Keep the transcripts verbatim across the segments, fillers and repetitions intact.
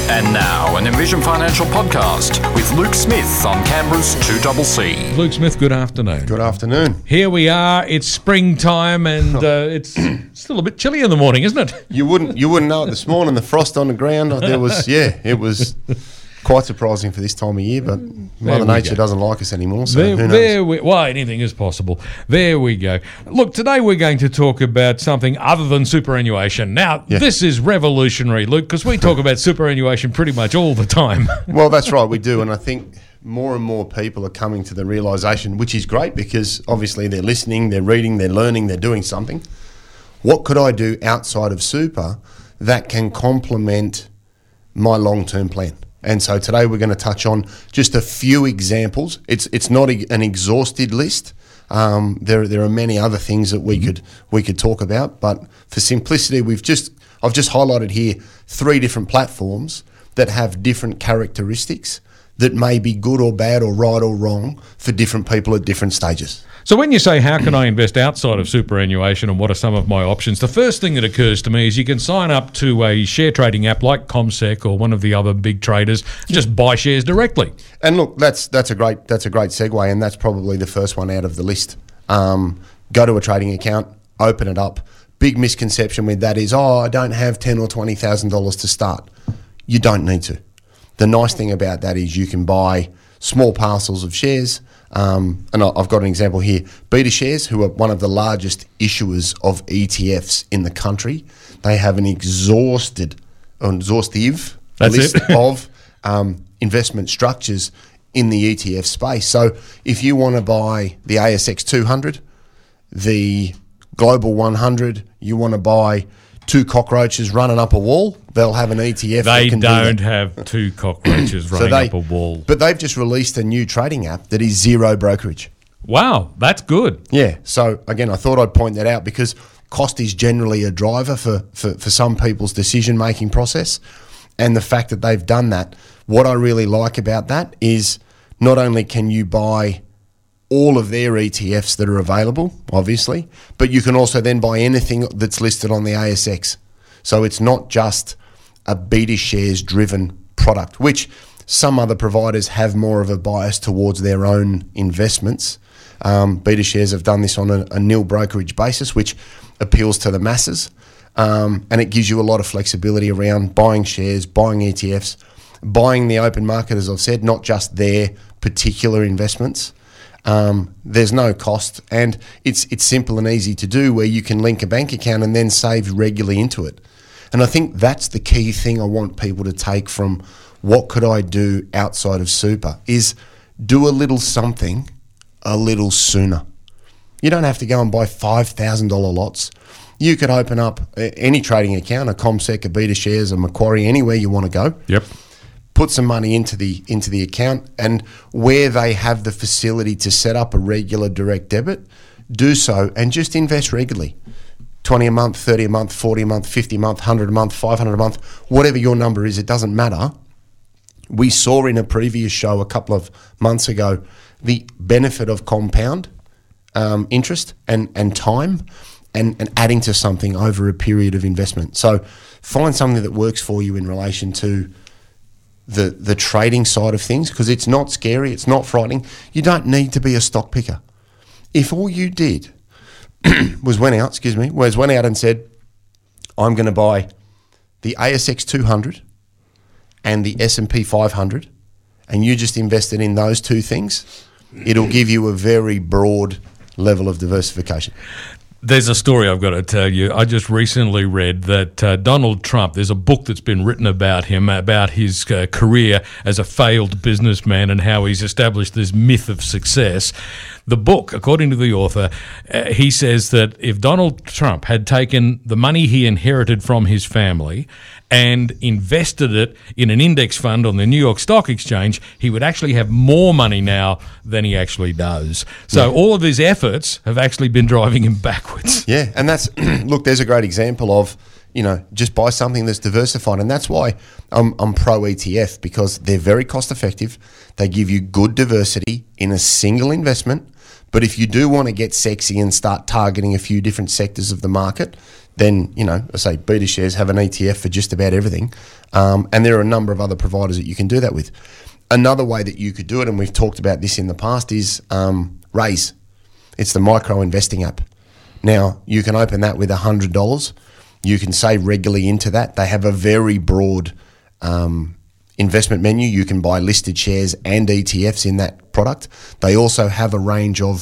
And now, an Envision Financial podcast with Luke Smith on Canberra's two C C. Luke Smith, good afternoon. Good afternoon. Here we are. It's springtime, and uh, it's still a bit chilly in the morning, isn't it? You wouldn't you wouldn't know it this morning. The frost on the ground. There was yeah, it was quite surprising for this time of year. But Mother Nature go. doesn't like us anymore. So there, who knows? there we, well, anything is possible. There we go. Look, today we're going to talk about something other than superannuation. Now, yeah. This is revolutionary, Luke, because we talk about superannuation pretty much all the time. Well, that's right, we do, and I think more and more people are coming to the realisation, which is great because obviously they're listening, they're reading, they're learning, they're doing something. What could I do outside of super that can complement my long-term plan? And so today we're going to touch on just a few examples. It's it's not a, an exhausted list. Um, there there are many other things that we could we could talk about, but for simplicity, we've just I've just highlighted here three different platforms that have different characteristics that may be good or bad or right or wrong for different people at different stages. So when you say, how can I invest outside of superannuation and what are some of my options, the first thing that occurs to me is you can sign up to a share trading app like CommSec or one of the other big traders, just buy shares directly. And look, that's that's a great that's a great segue, and that's probably the first one out of the list. Um, go to a trading account, open it up. Big misconception with that is, oh, I don't have ten or twenty thousand dollars to start. You don't need to. The nice thing about that is you can buy small parcels of shares. Um, and I've got an example here. BetaShares, who are one of the largest issuers of E T Fs in the country, they have an exhausted, exhaustive That's list it. of um, investment structures in the E T F space. So if you want to buy the A S X two hundred, the Global one hundred, you want to buy two cockroaches running up a wall, they'll have an E T F. They that can don't do have two cockroaches running so they, up a wall. But they've just released a new trading app that is zero brokerage. Wow, that's good. Yeah. So again, I thought I'd point that out because cost is generally a driver for, for, for some people's decision-making process. And the fact that they've done that, what I really like about that is not only can you buy all of their E T Fs that are available, obviously, but you can also then buy anything that's listed on the A S X. So it's not just a BetaShares driven product, which some other providers have more of a bias towards their own investments. Um, BetaShares have done this on a, a nil brokerage basis, which appeals to the masses, um, and it gives you a lot of flexibility around buying shares, buying E T Fs, buying the open market, as I've said, not just their particular investments. Um, there's no cost, and it's it's simple and easy to do where you can link a bank account and then save regularly into it. And I think that's the key thing I want people to take from what could I do outside of super is do a little something a little sooner. You don't have to go and buy five thousand dollars lots. You could open up any trading account, a CommSec, a BetaShares, a Macquarie, anywhere you want to go. Yep. Put some money into the into the account, and where they have the facility to set up a regular direct debit, do so and just invest regularly. twenty a month, thirty a month, forty a month, fifty a month, one hundred a month, five hundred a month, whatever your number is, it doesn't matter. We saw in a previous show a couple of months ago the benefit of compound um, interest and, and time and, and adding to something over a period of investment. So find something that works for you in relation to the the trading side of things, because it's not scary, it's not frightening. You don't need to be a stock picker. If all you did was went out, excuse me, was went out and said, I'm going to buy the A S X two hundred and the S and P five hundred, and you just invested in those two things, it'll give you a very broad level of diversification. There's a story I've got to tell you. I just recently read that uh, Donald Trump, there's a book that's been written about him, about his uh, career as a failed businessman and how he's established this myth of success. The book, according to the author, uh, he says that if Donald Trump had taken the money he inherited from his family and invested it in an index fund on the New York Stock Exchange, he would actually have more money now than he actually does. So yeah. all of his efforts have actually been driving him backwards. Yeah, and that's, look, there's a great example of, you know, just buy something that's diversified. And that's why I'm, I'm pro E T F, because they're very cost effective. They give you good diversity in a single investment. But if you do want to get sexy and start targeting a few different sectors of the market, then, you know, I say Beta Shares have an E T F for just about everything. Um, and there are a number of other providers that you can do that with. Another way that you could do it, and we've talked about this in the past, is um, Raise. It's the micro investing app. Now, you can open that with one hundred dollars. You can save regularly into that. They have a very broad um, investment menu. You can buy listed shares and E T Fs in that product. They also have a range of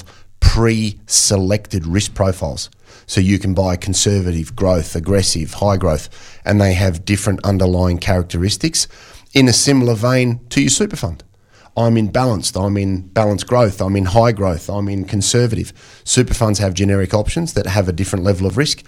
pre-selected risk profiles. So you can buy conservative, growth, aggressive, high growth, and they have different underlying characteristics in a similar vein to your super fund. I'm in balanced, I'm in balanced growth, I'm in high growth, I'm in conservative. Super funds have generic options that have a different level of risk.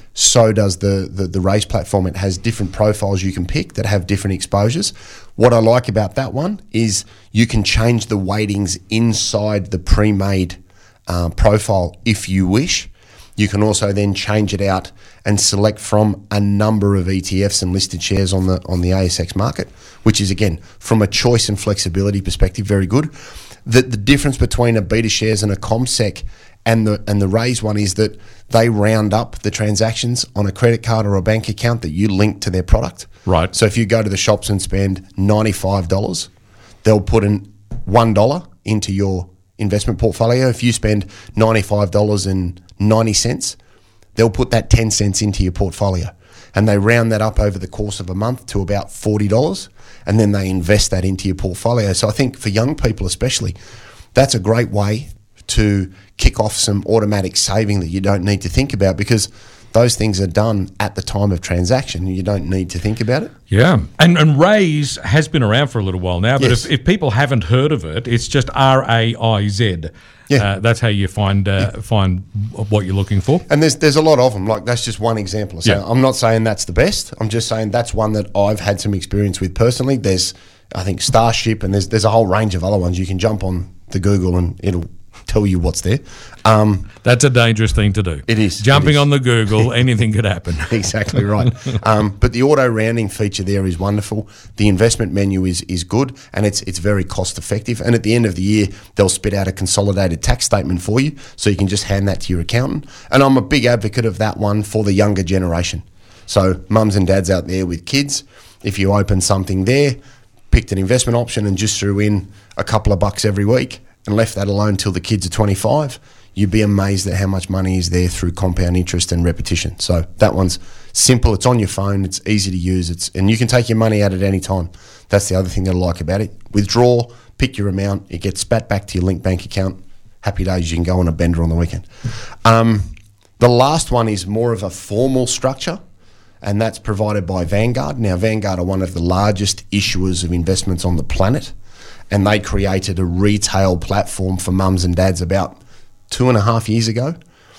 So does the, the, the Raise platform. It has different profiles you can pick that have different exposures. What I like about that one is you can change the weightings inside the pre-made uh, profile if you wish. You can also then change it out and select from a number of E T Fs and listed shares on the on the A S X market, which is, again, from a choice and flexibility perspective, very good. The, the difference between a Beta Shares and a CommSec and the and the Raise one is that they round up the transactions on a credit card or a bank account that you link to their product. Right. So if you go to the shops and spend ninety-five dollars, they'll put in one dollar into your investment portfolio. If you spend ninety-five dollars and ninety cents, they'll put that ten cents into your portfolio. And they round that up over the course of a month to about forty dollars, and then they invest that into your portfolio. So I think for young people especially, that's a great way to kick off some automatic saving that you don't need to think about, because those things are done at the time of transaction. You don't need to think about it. Yeah. And and Raise has been around for a little while now, but Yes. if, if people haven't heard of it, it's just R A I Z. Yeah. Uh, that's how you find uh, find what you're looking for. And there's there's a lot of them. Like, that's just one example. So Yeah. I'm not saying that's the best. I'm just saying that's one that I've had some experience with personally. There's, I think, Starship, and there's there's a whole range of other ones. You can jump on the Google and it'll tell you what's there. Um, That's a dangerous thing to do. It is. Jumping It is. on the Google, anything could happen. Exactly right. Um, but the auto rounding feature there is wonderful. The investment menu is is good, and it's it's very cost effective. And at the end of the year, they'll spit out a consolidated tax statement for you, so you can just hand that to your accountant. And I'm a big advocate of that one for the younger generation. So mums and dads out there with kids, if you open something there, picked an investment option and just threw in a couple of bucks every week and left that alone till the kids are twenty-five, you'd be amazed at how much money is there through compound interest and repetition. So that one's simple. It's on your phone. It's easy to use. It's and you can take your money out at any time. That's the other thing that I like about it. Withdraw, pick your amount. It gets spat back to your linked bank account. Happy days. You can go on a bender on the weekend. Um, the last one is more of a formal structure, and that's provided by Vanguard. Now, Vanguard are one of the largest issuers of investments on the planet, and they created a retail platform for mums and dads about two and a half years ago.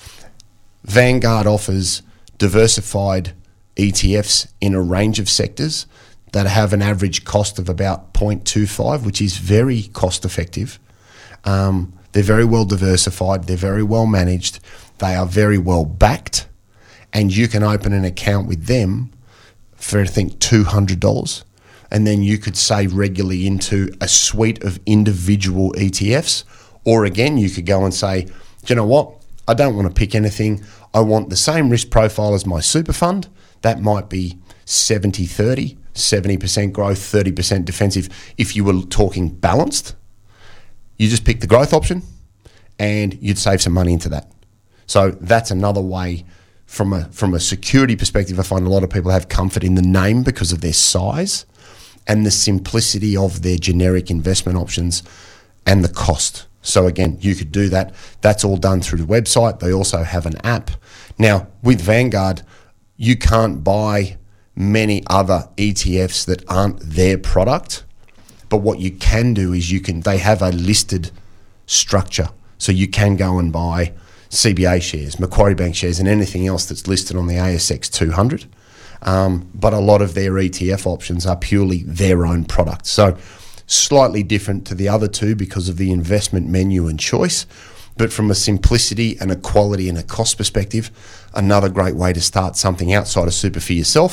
Vanguard offers diversified E T Fs in a range of sectors that have an average cost of about zero point two five, which is very cost effective. Um, they're very well diversified. They're very well managed. They are very well backed. And you can open an account with them for, I think, two hundred dollars. And then you could save regularly into a suite of individual E T Fs. Or again, you could go and say, do you know what? I don't want to pick anything. I want the same risk profile as my super fund. That might be seventy thirty, seventy percent growth, thirty percent defensive. If you were talking balanced, you just pick the growth option and you'd save some money into that. So that's another way. From a from a security perspective, I find a lot of people have comfort in the name because of their size and the simplicity of their generic investment options and the cost. So again, you could do that. That's all done through the website. They also have an app. Now, with Vanguard, you can't buy many other E T Fs that aren't their product. But what you can do is you can, they have a listed structure. So you can go and buy C B A shares, Macquarie Bank shares, and anything else that's listed on the A S X two hundred. Um, but a lot of their E T F options are purely their own product. So slightly different to the other two because of the investment menu and choice. But from a simplicity and a quality and a cost perspective, another great way to start something outside of super for yourself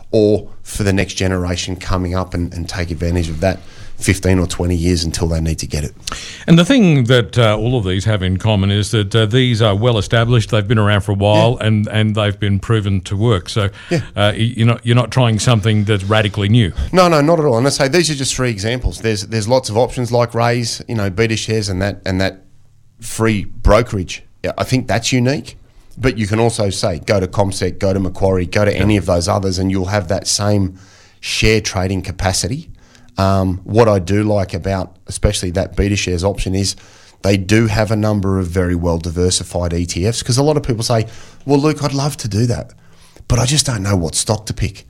or for the next generation coming up and, and take advantage of that fifteen or twenty years until they need to get it. And the thing that uh, all of these have in common is that uh, these are well established. They've been around for a while, yeah. and, and they've been proven to work. So yeah. uh, you're not you're not trying something that's radically new. No, no, not at all. And I say these are just three examples. There's there's lots of options like Raise, you know, Beta Shares, and that and that free brokerage. I think that's unique. But you can also say go to CommSec, go to Macquarie, go to any of those others, and you'll have that same share trading capacity. Um, what I do like about especially that Beta Shares option is they do have a number of very well diversified E T Fs, because a lot of people say, well, Luke, I'd love to do that, but I just don't know what stock to pick.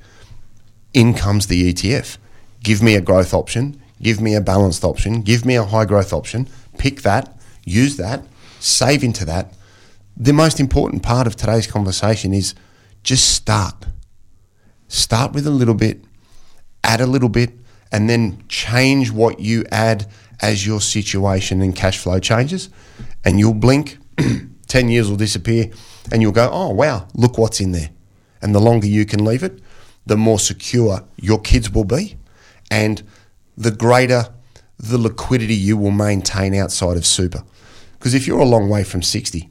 In comes the E T F. Give me a growth option, give me a balanced option, give me a high growth option, pick that, use that, save into that. The most important part of today's conversation is just start. Start with a little bit, add a little bit, and then change what you add as your situation and cash flow changes. And you'll blink, ten years will disappear, and you'll go, oh, wow, look what's in there. And the longer you can leave it, the more secure your kids will be, and the greater the liquidity you will maintain outside of super. Because if you're a long way from sixty,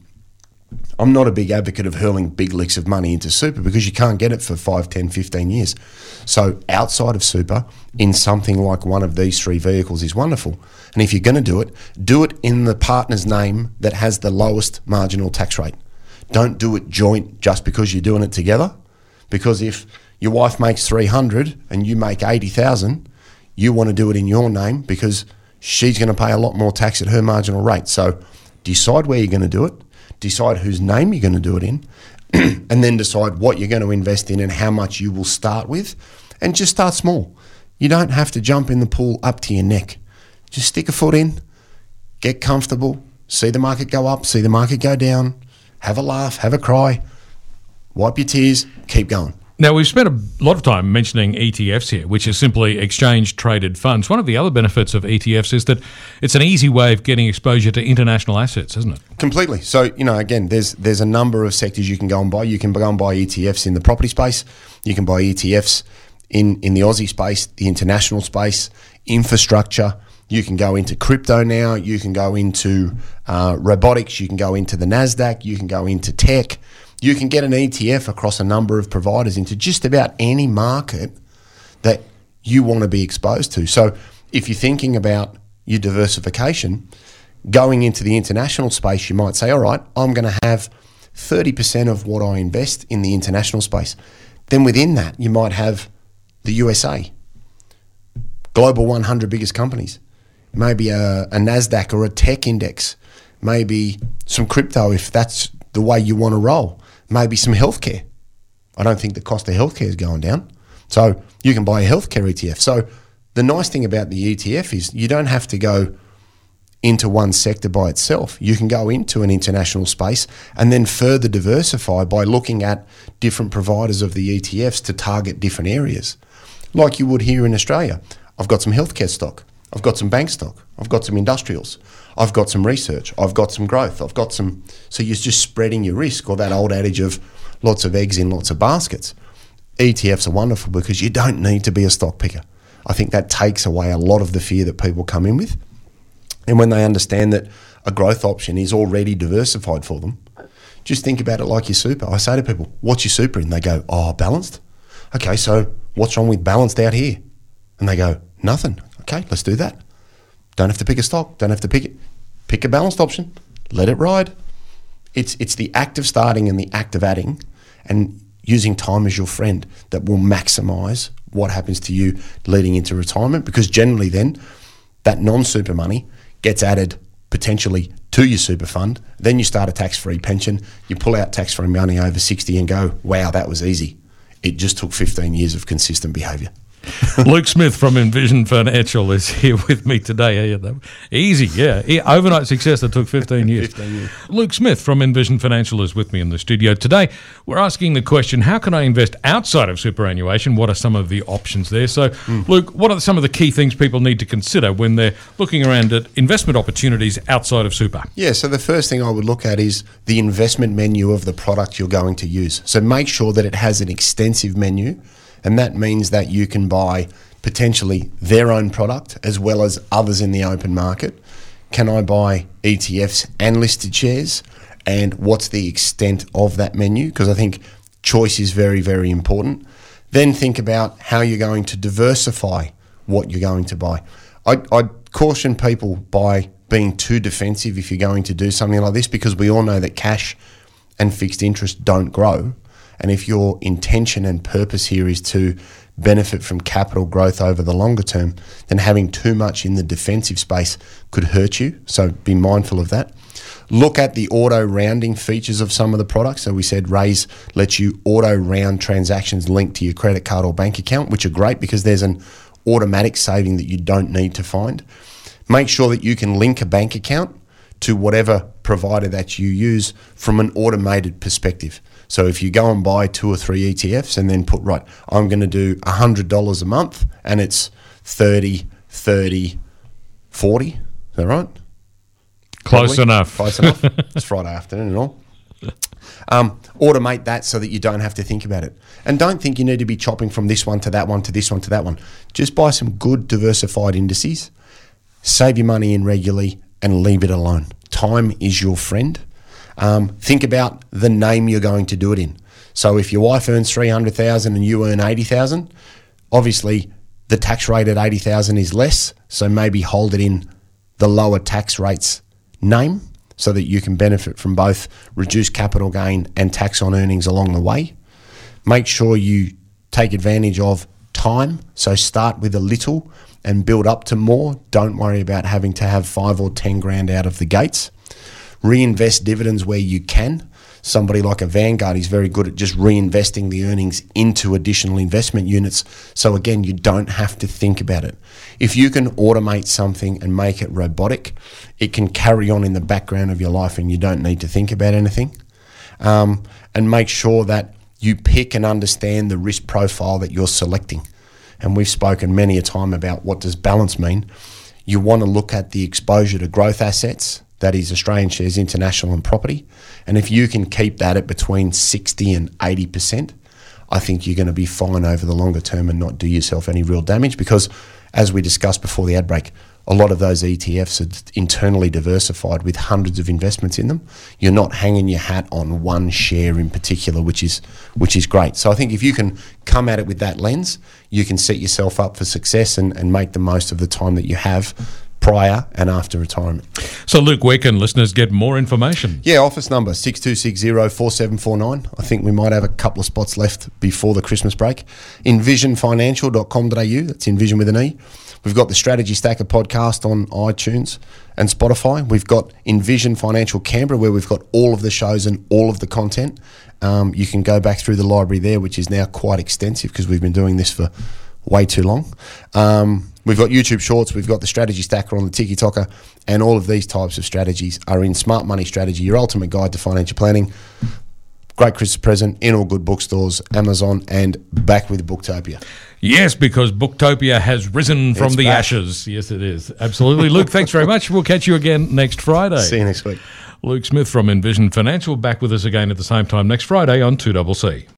I'm not a big advocate of hurling big licks of money into super, because you can't get it for five, ten, fifteen years. So outside of super, in something like one of these three vehicles is wonderful. And if you're going to do it, do it in the partner's name that has the lowest marginal tax rate. Don't do it joint just because you're doing it together. Because if your wife makes three hundred and you make eighty thousand, you want to do it in your name because she's going to pay a lot more tax at her marginal rate. So decide where you're going to do it. Decide whose name you're going to do it in, and then decide what you're going to invest in and how much you will start with, and just start small. You don't have to jump in the pool up to your neck. Just stick a foot in, get comfortable, see the market go up, see the market go down, have a laugh, have a cry, wipe your tears, keep going. Now, we've spent a lot of time mentioning E T Fs here, which is simply exchange-traded funds. One of the other benefits of E T Fs is that it's an easy way of getting exposure to international assets, isn't it? Completely. So, you know, again, there's there's a number of sectors you can go and buy. You can go and buy E T Fs in the property space. You can buy E T Fs in, in the Aussie space, the international space, infrastructure. You can go into crypto now. You can go into uh, robotics. You can go into the NASDAQ. You can go into tech. You can get an E T F across a number of providers into just about any market that you want to be exposed to. So if you're thinking about your diversification, going into the international space, you might say, all right, I'm going to have thirty percent of what I invest in the international space. Then within that, you might have the U S A, global one hundred biggest companies, maybe a, a NASDAQ or a tech index, maybe some crypto if that's the way you want to roll. Maybe some healthcare. I don't think the cost of healthcare is going down. So you can buy a healthcare E T F. So the nice thing about the E T F is you don't have to go into one sector by itself. You can go into an international space and then further diversify by looking at different providers of the E T Fs to target different areas. Like you would here in Australia. I've got some healthcare stock. I've got some bank stock. I've got some industrials. I've got some research. I've got some growth. I've got some... So you're just spreading your risk, or that old adage of lots of eggs in lots of baskets. E T Fs are wonderful because you don't need to be a stock picker. I think that takes away a lot of the fear that people come in with. And when they understand that a growth option is already diversified for them, just think about it like your super. I say to people, what's your super in? They go, oh, balanced. Okay, so what's wrong with balanced out here? And they go, nothing. Okay, let's do that. Don't have to pick a stock. Don't have to pick it. Pick a balanced option. Let it ride. It's it's the act of starting and the act of adding and using time as your friend that will maximise what happens to you leading into retirement, because generally then that non-super money gets added potentially to your super fund. Then you start a tax-free pension. You pull out tax-free money over sixty and go, wow, that was easy. It just took fifteen years of consistent behaviour. Luke Smith from Envision Financial is here with me today. Easy, yeah. Overnight success that took fifteen years. fifteen years. Luke Smith from Envision Financial is with me in the studio. Today, we're asking the question, how can I invest outside of superannuation? What are some of the options there? So, mm. Luke, what are some of the key things people need to consider when they're looking around at investment opportunities outside of super? Yeah, so the first thing I would look at is the investment menu of the product you're going to use. So make sure that it has an extensive menu And that means that you can buy potentially their own product as well as others in the open market. Can I buy E T Fs and listed shares? And what's the extent of that menu? Because I think choice is very, very important. Then think about how you're going to diversify what you're going to buy. I, I'd caution people by being too defensive if you're going to do something like this, because we all know that cash and fixed interest don't grow. And if your intention and purpose here is to benefit from capital growth over the longer term, then having too much in the defensive space could hurt you. So be mindful of that. Look at the auto rounding features of some of the products. So we said Raise lets you auto round transactions linked to your credit card or bank account, which are great because there's an automatic saving that you don't need to find. Make sure that you can link a bank account to whatever provider that you use from an automated perspective. So if you go and buy two or three E T Fs and then put, right, I'm going to do one hundred dollars a month and it's thirty, thirty, forty. Is that right? Close Probably. enough. Close enough. It's Friday afternoon and all. Um, automate that so that you don't have to think about it. And don't think you need to be chopping from this one to that one to this one to that one. Just buy some good diversified indices, save your money in regularly, and leave it alone. Time is your friend. Um, think about the name you're going to do it in. So if your wife earns three hundred thousand dollars and you earn eighty thousand dollars, obviously the tax rate at eighty thousand dollars is less, so maybe hold it in the lower tax rates name so that you can benefit from both reduced capital gain and tax on earnings along the way. Make sure you take advantage of time, so start with a little and build up to more. Don't worry about having to have five or ten grand out of the gates. Reinvest dividends where you can. Somebody like a Vanguard is very good at just reinvesting the earnings into additional investment units. So again, you don't have to think about it. If you can automate something and make it robotic, it can carry on in the background of your life and you don't need to think about anything. Um, and make sure that you pick and understand the risk profile that you're selecting. And we've spoken many a time about what does balance mean. You want to look at the exposure to growth assets, that is Australian shares, international and property. And if you can keep that at between sixty and eighty percent, I think you're going to be fine over the longer term and not do yourself any real damage, because as we discussed before the ad break, a lot of those E T Fs are internally diversified with hundreds of investments in them. You're not hanging your hat on one share in particular, which is which is great. So I think if you can come at it with that lens, you can set yourself up for success and, and make the most of the time that you have prior and after retirement. So, Luke, where can listeners get more information? Yeah, office number six two six zero, four seven four nine. I think we might have a couple of spots left before the Christmas break. envision financial dot com dot a u. That's Envision with an E. We've got the Strategy Stacker podcast on iTunes and Spotify. We've got Envision Financial Canberra, where we've got all of the shows and all of the content. Um, you can go back through the library there, which is now quite extensive because we've been doing this for way too long. Um, we've got YouTube Shorts, we've got the Strategy Stacker on the Tiki Toker, and all of these types of strategies are in Smart Money Strategy, your ultimate guide to financial planning. Great Christmas present in all good bookstores, Amazon, and back with Booktopia. Yes, because Booktopia has risen from It's the back. ashes. Yes, it is. Absolutely. Luke, thanks very much. We'll catch you again next Friday. See you next week. Luke Smith from Envision Financial, back with us again at the same time next Friday on two C C.